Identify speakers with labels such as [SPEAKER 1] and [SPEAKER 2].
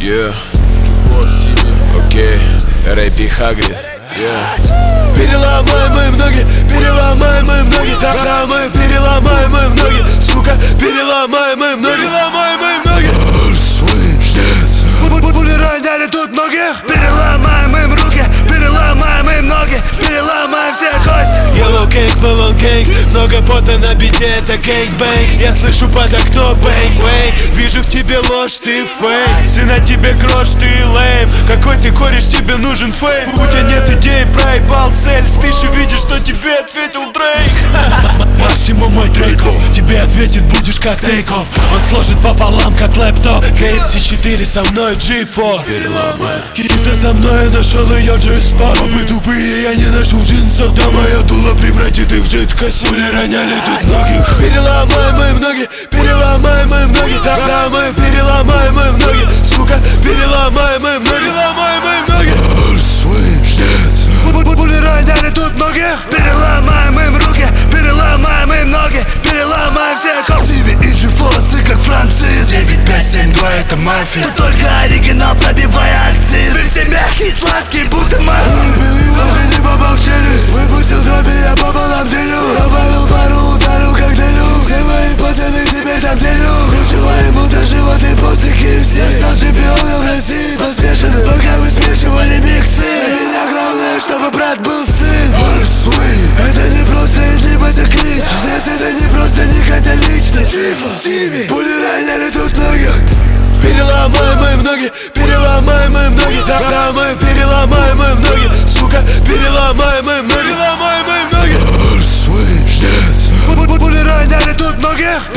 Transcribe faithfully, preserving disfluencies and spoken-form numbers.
[SPEAKER 1] Yeah. Окей, рэпи Хагрид. Yeah.
[SPEAKER 2] Переломаем мы ноги, переломаем мы ноги. Да, да, мы переломаем мы ноги. Сука, переломаем мы ноги. Переломаем мы ноги. Пули роняли тут многих. Переломаем им руки, переломаем им ноги. Переломаем все кости. Yellow cake, melon cake. Много пота на бите, это гэнг-бэнг. Я слышу под окно бэнг-бэнг. Вижу в тебе ложь, ты фейк. Все на тебе грош, ты лейм. Какой ты кореш, тебе нужен фейм. У тебя нет идей, проебал цель. Спишь и видишь, что тебе ответил Дрейк. Максимум мой Дрейко, тебе ответит, будешь как Тейков. Он сложит пополам, как лэптоп. Кейт си четыре со мной, джи фор.
[SPEAKER 1] Переломай.
[SPEAKER 2] Киса со мной, нашел ее джи-спот. Попы тупые, я не ношу джинсов. Да моя дула превратит их в жидкость. Пули роняли тут многих. Переломаем мы ноги, переломаем мы ноги. Да, да, мы переломаем мы ноги. Сука, переломаем мы ноги. Переломаем мы ноги. Пули роняли тут многих. Переломаем им руки, переломаем им ноги. Переломаем всех. Сиби и джи-фоцы, как француз. Девять пять семь два это мафия. Тут только оригинал, пробивая акциз. Ты все мягкий, сладкий, будто мафия. Улыбил его, даже не попал в челюсть. Выпустил дроби, я пополам делю. Добавил пару, ударил как делю. Все мои пацаны теперь там делю. Кручила ему до животы после ки эф си. Я стал чемпионом России по смешанным. Пока вы смешивали миксы. Для меня главное, чтобы брат был сын. Барсуи. Это не просто интим, это клич. Жнец это не просто ник, это личность. Сиби. Пули роняли тут многих. Переломаем мы ноги, переломаем мы ноги. Да, да, мы переломаем мы ноги. Сука, переломаем мы ноги. Переломаем мы ноги. Барсуи. Жнец. Пули роняли тут многих.